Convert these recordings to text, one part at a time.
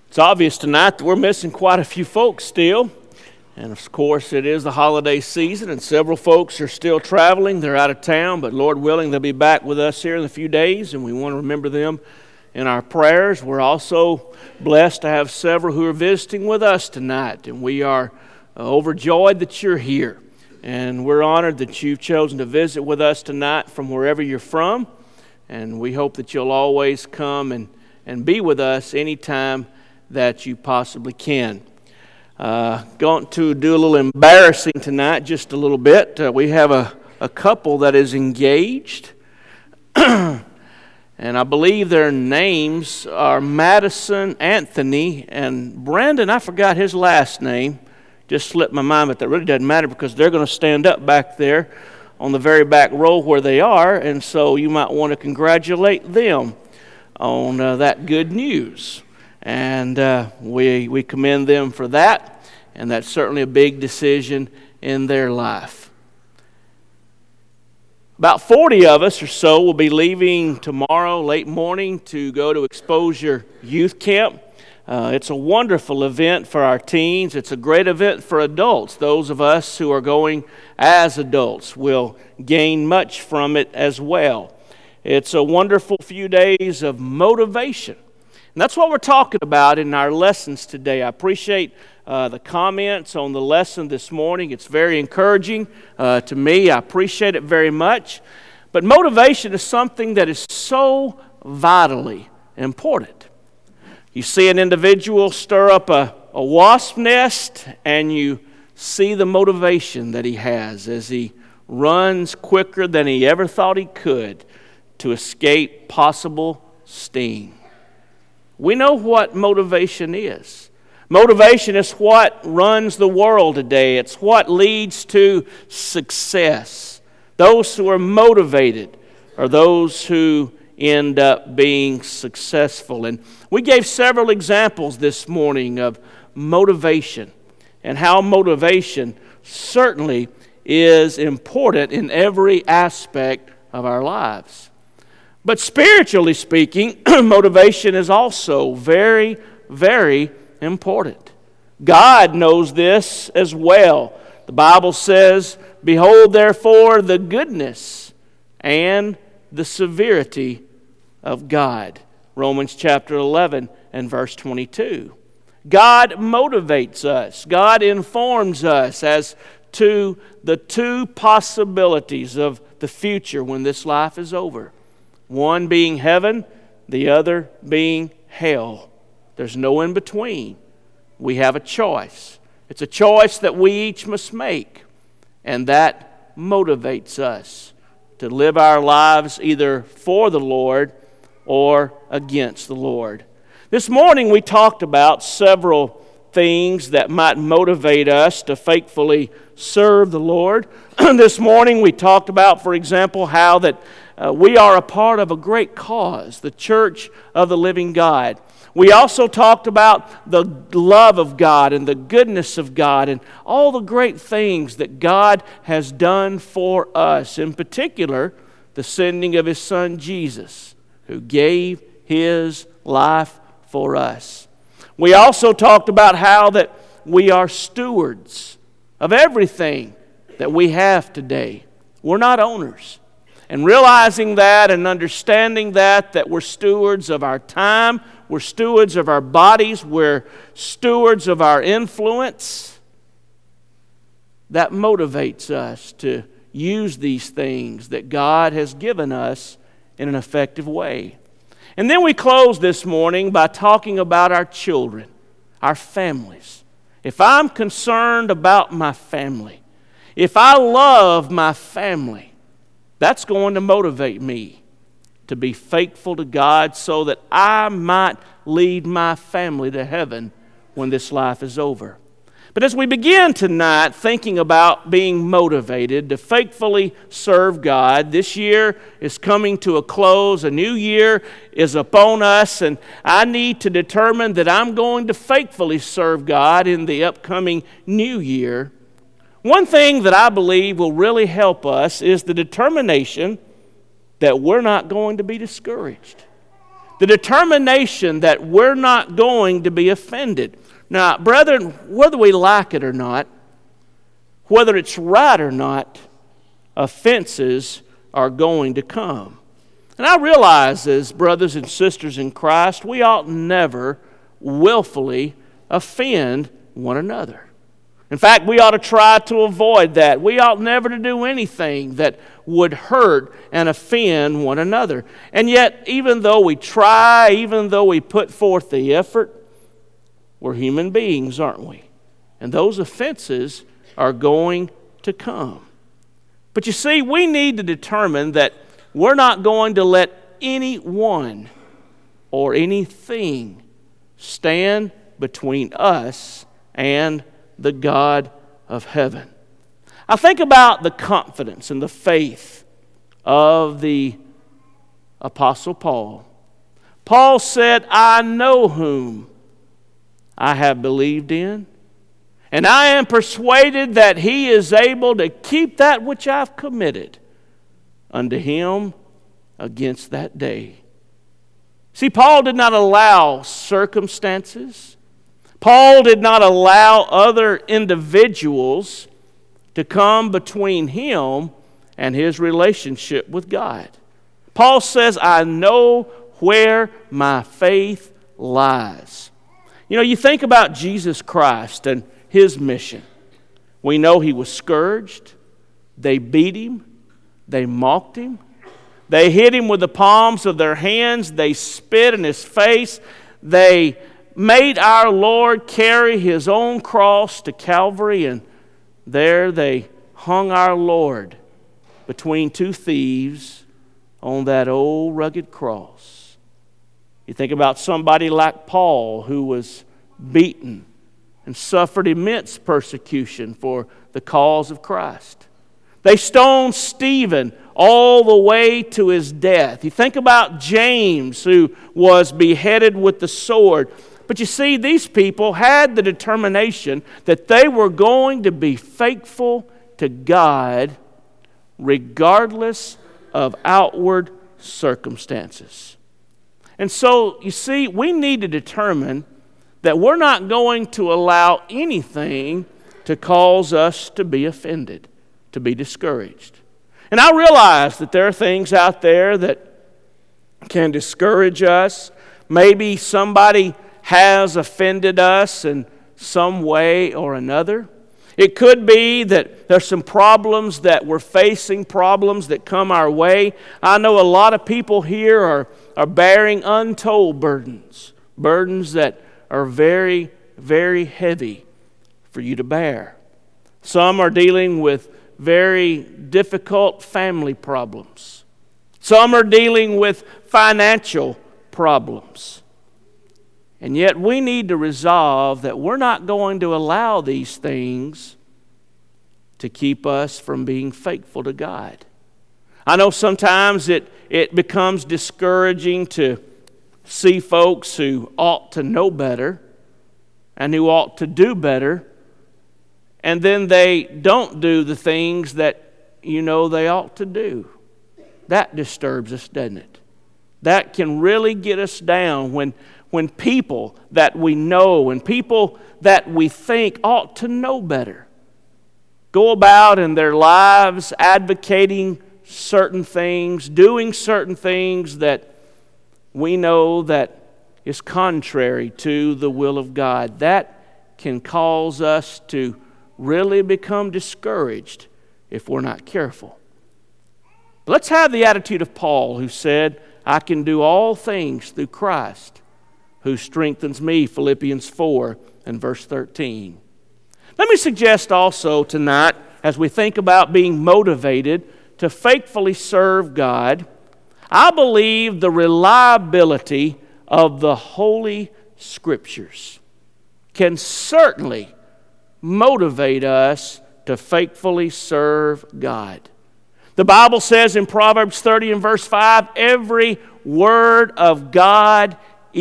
It's obvious tonight that we're missing quite a few folks still. And of course, it is the holiday season, and several folks are still traveling. They're out of town, but Lord willing, they'll be back with us here in a few days, and we want to remember them in our prayers. We're also blessed to have several who are visiting with us tonight, and we are overjoyed that you're here. And we're honored that you've chosen to visit with us tonight from wherever you're from, and we hope that you'll always come and be with us anytime that you possibly can. Going to do a little embarrassing tonight, just a little bit. We have a couple that is engaged, and I believe their names are Madison Anthony and Brandon. I forgot his last name. Just slipped my mind, but that really doesn't matter because they're going to stand up back there on the very back row where they are, and so you might want to congratulate them on that good news. And we commend them for that, and that's certainly a big decision in their life. About 40 of us or so will be leaving tomorrow late morning to go to Exposure Youth Camp. It's a wonderful event for our teens. It's a great event for adults. Those of us who are going as adults will gain much from it as well. It's a wonderful few days of motivation. And that's what we're talking about in our lessons today. I appreciate the comments on the lesson this morning. It's very encouraging to me. I appreciate it very much. But motivation is something that is so vitally important. You see an individual stir up a wasp nest, and you see the motivation that he has as he runs quicker than he ever thought he could to escape possible sting. We know what motivation is. Motivation is what runs the world today. It's what leads to success. Those who are motivated are those who end up being successful. And we gave several examples this morning of motivation and how motivation certainly is important in every aspect of our lives. But spiritually speaking, motivation is also very, very important. God knows this as well. The Bible says, "Behold, therefore, the goodness and the severity of God." Romans chapter 11 and verse 22. God motivates us. God informs us as to the two possibilities of the future when this life is over. One being heaven, the other being hell. There's no in between. We have a choice. It's a choice that we each must make, and that motivates us to live our lives either for the Lord or against the Lord. This morning we talked about several things that might motivate us to faithfully serve the Lord. This morning we talked about, for example, how that we are a part of a great cause, the Church of the Living God. We also talked about the love of God and the goodness of God and all the great things that God has done for us. In particular, the sending of His Son Jesus, who gave His life for us. We also talked about how that we are stewards of everything that we have today. We're not owners. And realizing that and understanding that we're stewards of our time, we're stewards of our bodies, we're stewards of our influence, that motivates us to use these things that God has given us in an effective way. And then we close this morning by talking about our children, our families. If I'm concerned about my family, if I love my family, that's going to motivate me to be faithful to God so that I might lead my family to heaven when this life is over. But as we begin tonight thinking about being motivated to faithfully serve God, this year is coming to a close. A new year is upon us, and I need to determine that I'm going to faithfully serve God in the upcoming new year. One thing that I believe will really help us is the determination that we're not going to be discouraged. The determination that we're not going to be offended. Now, brethren, whether we like it or not, whether it's right or not, offenses are going to come. And I realize as brothers and sisters in Christ, we ought never willfully offend one another. In fact, we ought to try to avoid that. We ought never to do anything that would hurt and offend one another. And yet, even though we try, even though we put forth the effort, we're human beings, aren't we? And those offenses are going to come. But you see, we need to determine that we're not going to let anyone or anything stand between us and the God of heaven. I think about the confidence and the faith of the Apostle Paul. Paul said, I know whom I have believed in, and I am persuaded that he is able to keep that which I've committed unto him against that day. See, Paul did not allow circumstances. Paul did not allow other individuals to come between him and his relationship with God. Paul says, I know where my faith lies. You know, you think about Jesus Christ and his mission. We know he was scourged. They beat him. They mocked him. They hit him with the palms of their hands. They spit in his face. They made our Lord carry his own cross to Calvary, and there they hung our Lord between two thieves on that old rugged cross. You think about somebody like Paul, who was beaten and suffered immense persecution for the cause of Christ. They stoned Stephen all the way to his death. You think about James, who was beheaded with the sword. But you see, these people had the determination that they were going to be faithful to God regardless of outward circumstances. And so, you see, we need to determine that we're not going to allow anything to cause us to be offended, to be discouraged. And I realize that there are things out there that can discourage us. Maybe somebody has offended us in some way or another. It could be that there's some problems that we're facing, problems that come our way. I know a lot of people here are bearing untold burdens, burdens that are very, very heavy for you to bear. Some are dealing with very difficult family problems. Some are dealing with financial problems. And yet we need to resolve that we're not going to allow these things to keep us from being faithful to God. I know sometimes it becomes discouraging to see folks who ought to know better and who ought to do better, and then they don't do the things that you know they ought to do. That disturbs us, doesn't it? That can really get us down when people that we know and people that we think ought to know better go about in their lives advocating certain things, doing certain things that we know that is contrary to the will of God. That can cause us to really become discouraged if we're not careful. Let's have the attitude of Paul, who said, I can do all things through Christ who strengthens me, Philippians 4 and verse 13. Let me suggest also tonight, as we think about being motivated to faithfully serve God, I believe the reliability of the Holy Scriptures can certainly motivate us to faithfully serve God. The Bible says in Proverbs 30 and verse 5, every word of God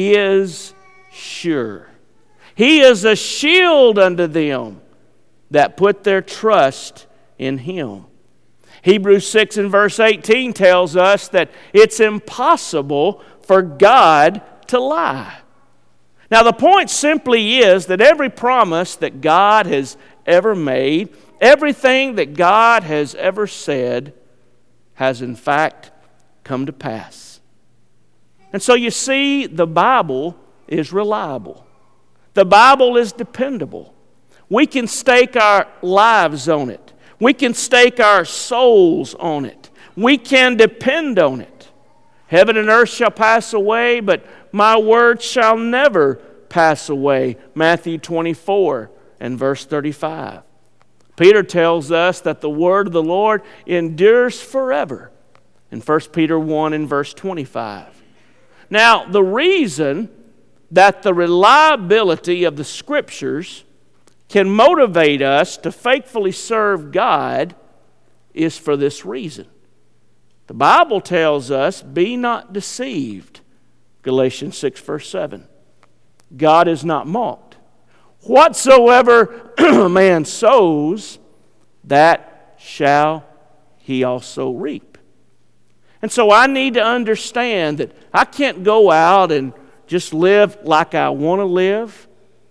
is sure. He is a shield unto them that put their trust in Him. Hebrews 6 and verse 18 tells us that it's impossible for God to lie. Now, the point simply is that every promise that God has ever made, everything that God has ever said, has in fact come to pass. And so you see, the Bible is reliable. The Bible is dependable. We can stake our lives on it. We can stake our souls on it. We can depend on it. Heaven and earth shall pass away, but my word shall never pass away. Matthew 24 and verse 35. Peter tells us that the word of the Lord endures forever in 1 Peter 1 and verse 25. Now, the reason that the reliability of the Scriptures can motivate us to faithfully serve God is for this reason. The Bible tells us, be not deceived. Galatians 6 verse 7. God is not mocked. Whatsoever a man sows, that shall he also reap. And so I need to understand that I can't go out and just live like I want to live,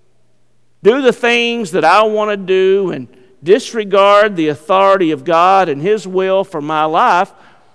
do the things that I want to do, and disregard the authority of God and His will for my life,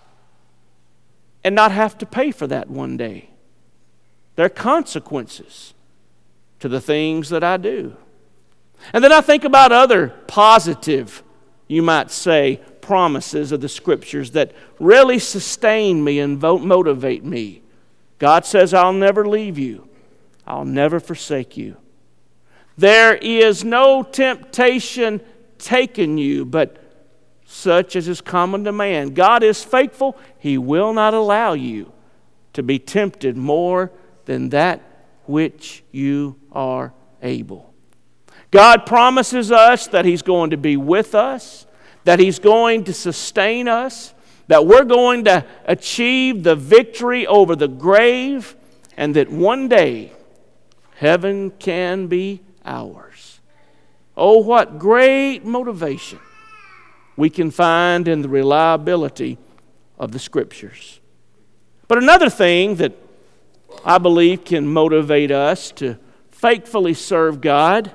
and not have to pay for that one day. There are consequences to the things that I do. And then I think about other positive, you might say, promises of the Scriptures that really sustain me and motivate me. God says, I'll never leave you. I'll never forsake you. There is no temptation taken you, but such as is common to man. God is faithful. He will not allow you to be tempted more than that which you are able. God promises us that He's going to be with us, that He's going to sustain us, that we're going to achieve the victory over the grave, and that one day heaven can be ours. Oh, what great motivation we can find in the reliability of the Scriptures. But another thing that I believe can motivate us to faithfully serve God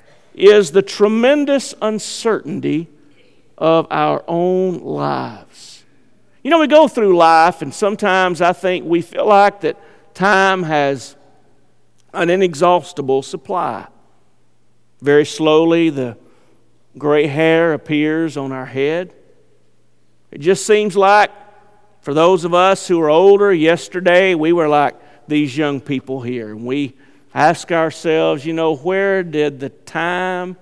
is the tremendous uncertainty of our own lives. You know, we go through life, and sometimes I think we feel like that time has an inexhaustible supply. Very slowly, the gray hair appears on our head. It just seems like, for those of us who are older, yesterday we were like these young people here. And we ask ourselves, you know, where did the time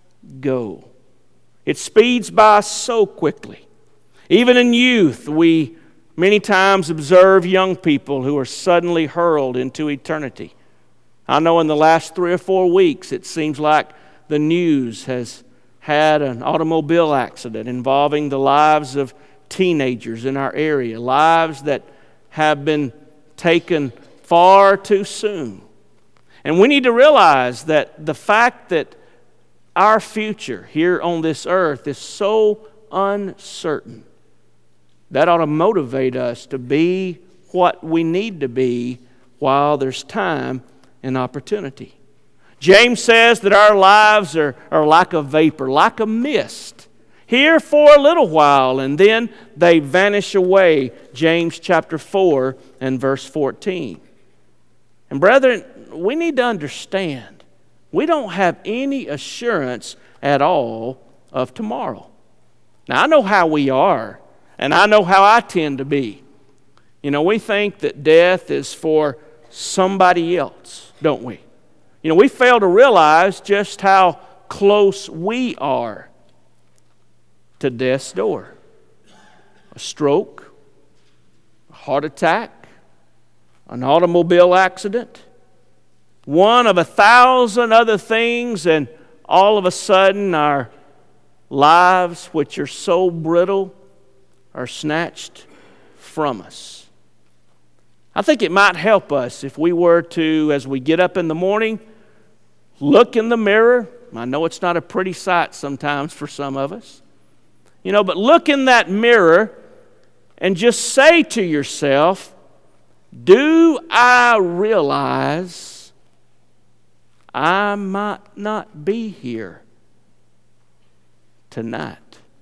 go? It speeds by so quickly. Even in youth, we many times observe young people who are suddenly hurled into eternity. I know in the last 3 or 4 weeks, it seems like the news has had an automobile accident involving the lives of teenagers in our area, lives that have been taken far too soon. And we need to realize that the fact that our future here on this earth is so uncertain, that ought to motivate us to be what we need to be while there's time and opportunity. James says that our lives are like a vapor, like a mist, here for a little while, and then they vanish away. James chapter 4 and verse 14. And brethren, we need to understand, we don't have any assurance at all of tomorrow. Now, I know how we are, and I know how I tend to be. You know, we think that death is for somebody else, don't we? You know, we fail to realize just how close we are to death's door. A stroke, a heart attack, an automobile accident, one of 1,000 other things, and all of a sudden our lives, which are so brittle, are snatched from us. I think it might help us if we were to, as we get up in the morning, look in the mirror. I know it's not a pretty sight sometimes for some of us. But look in that mirror and just say to yourself, do I realize I might not be here tonight?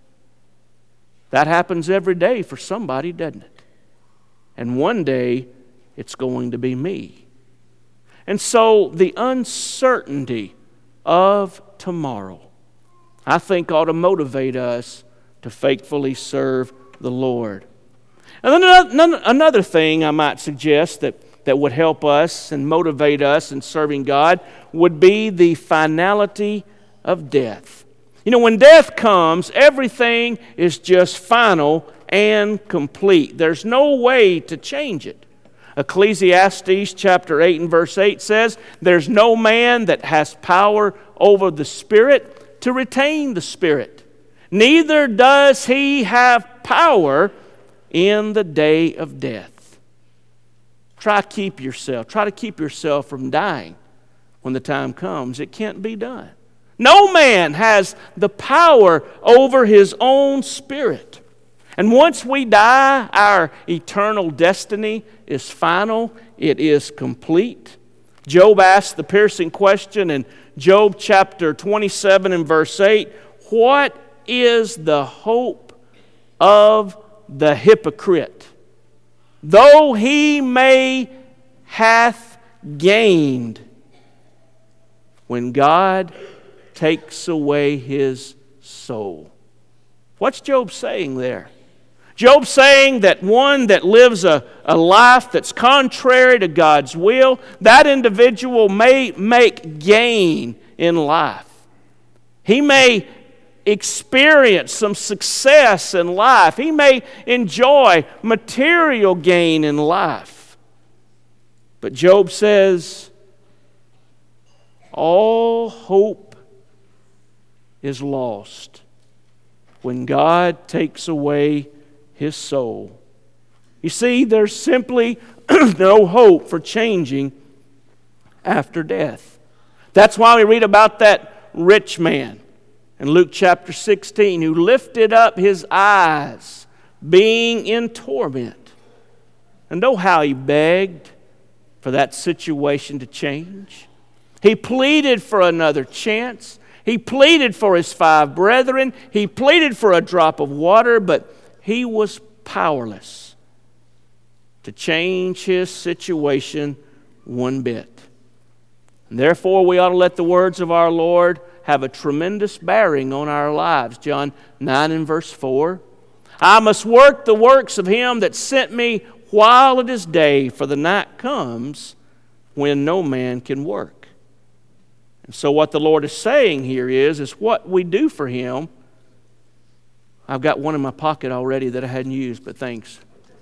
That happens every day for somebody, doesn't it? And one day, it's going to be me. And so, the uncertainty of tomorrow, I think, ought to motivate us to faithfully serve the Lord. And then another thing I might suggest that would help us and motivate us in serving God would be the finality of death. You know, when death comes, everything is just final and complete. There's no way to change it. Ecclesiastes chapter 8 and verse 8 says, there's no man that has power over the Spirit to retain the Spirit. Neither does he have power in the day of death. Try to keep yourself from dying when the time comes. It can't be done. No man has the power over his own spirit. And once we die, our eternal destiny is final. It is complete. Job asked the piercing question in Job chapter 27 and verse 8, what is the hope of the hypocrite? Though he may hath gained, when God takes away his soul. What's Job saying there? Job's saying that one that lives a life that's contrary to God's will, that individual may make gain in life. He may experience some success in life. He may enjoy material gain in life. But Job says, all hope is lost when God takes away his soul. You see, there's simply no hope for changing after death. That's why we read about that rich man in Luke chapter 16 who lifted up his eyes being in torment. And know how he begged for that situation to change. He pleaded for another chance. He pleaded for his 5 brethren. He pleaded for a drop of water, but he was powerless to change his situation one bit. And therefore, we ought to let the words of our Lord have a tremendous bearing on our lives. John 9 and verse 4. I must work the works of him that sent me while it is day, for the night comes when no man can work. And so what the Lord is saying here is what we do for him. I've got one in my pocket already that I hadn't used, but thanks.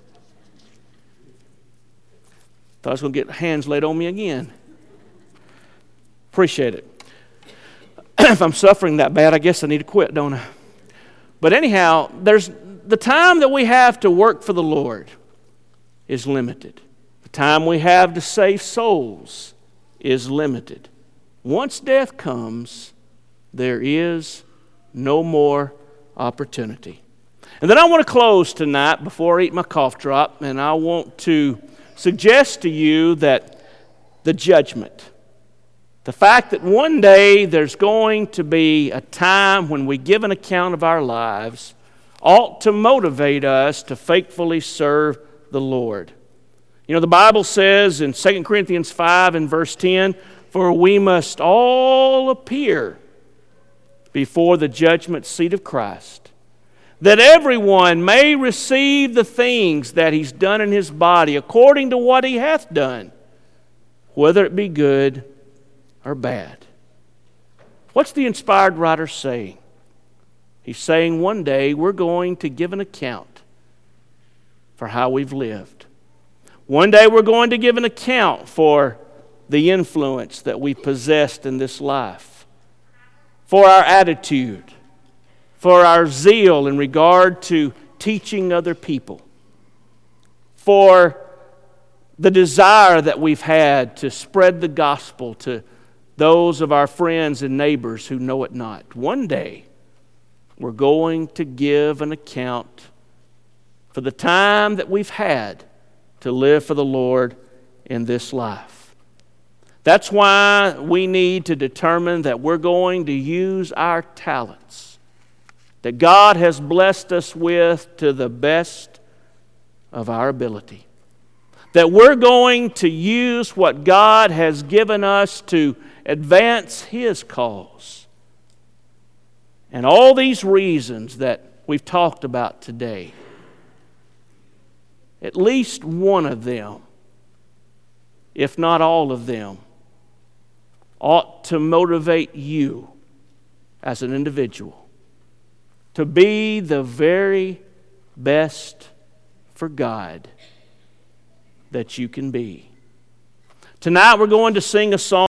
Thought I was going to get hands laid on me again. Appreciate it. If I'm suffering that bad, I guess I need to quit, don't I? But anyhow, there's the time that we have to work for the Lord is limited. The time we have to save souls is limited. Once death comes, there is no more opportunity. And then I want to close tonight before I eat my cough drop, and I want to suggest to you that the judgment, the fact that one day there's going to be a time when we give an account of our lives, ought to motivate us to faithfully serve the Lord. You know, the Bible says in 2 Corinthians 5 and verse 10, for we must all appear before the judgment seat of Christ, that everyone may receive the things that he's done in his body according to what he hath done, whether it be good or bad. What's the inspired writer saying? He's saying one day we're going to give an account for how we've lived. One day we're going to give an account for the influence that we possessed in this life, for our attitude, for our zeal in regard to teaching other people, for the desire that we've had to spread the gospel to those of our friends and neighbors who know it not. One day, we're going to give an account for the time that we've had to live for the Lord in this life. That's why we need to determine that we're going to use our talents that God has blessed us with to the best of our ability. That we're going to use what God has given us to advance His cause. And all these reasons that we've talked about today, at least one of them, if not all of them, ought to motivate you as an individual to be the very best for God that you can be. Tonight we're going to sing a song.